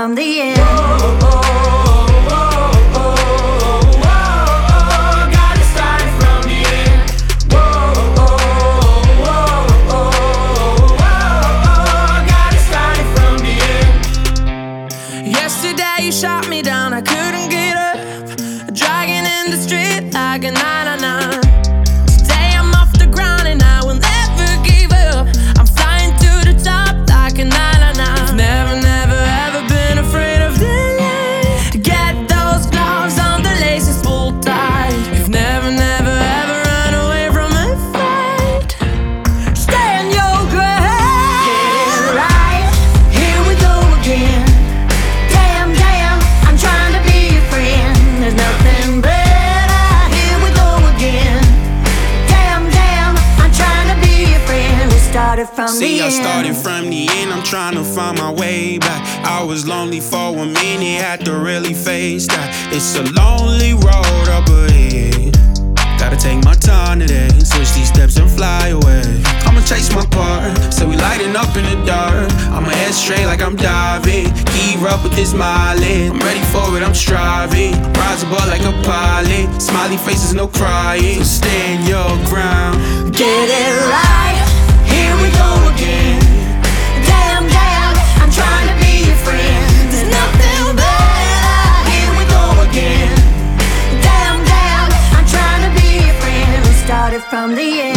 from the end. Gotta start it from the end. Gotta start it from the end. Yesterday you shot me down, I couldn't get up, dragging in the street like a 999. Today I'm off the ground and I will never give up. I'm flying to the top like a 999. Never, never, ever been afraid of the light. Get those gloves on, the laces pulled tight. You've never, never, ever run away from a fight. Stand your ground. Get it right. Here we go again. Damn, damn, I'm trying to be your friend. There's nothing better. Here we go again. Damn, damn, I'm trying to be your friend. We started from the See, end. I started from the end, I'm trying to find my way back. I was lonely for a minute, had to really face that. It's a lonely road up ahead. Gotta take my time today, switch these steps and fly away. I'ma chase my part, so we lighting up in the dark. I'ma head straight like I'm diving, keep up with this mileage. I'm ready for it, I'm striving, rise above like a pilot. Smiley faces, no crying, so stand your ground. Get it right. Here we go again. Damn, damn, I'm trying to be your friend. There's nothing better. Here we go again. Damn, damn, I'm trying to be your friend. We started from the end.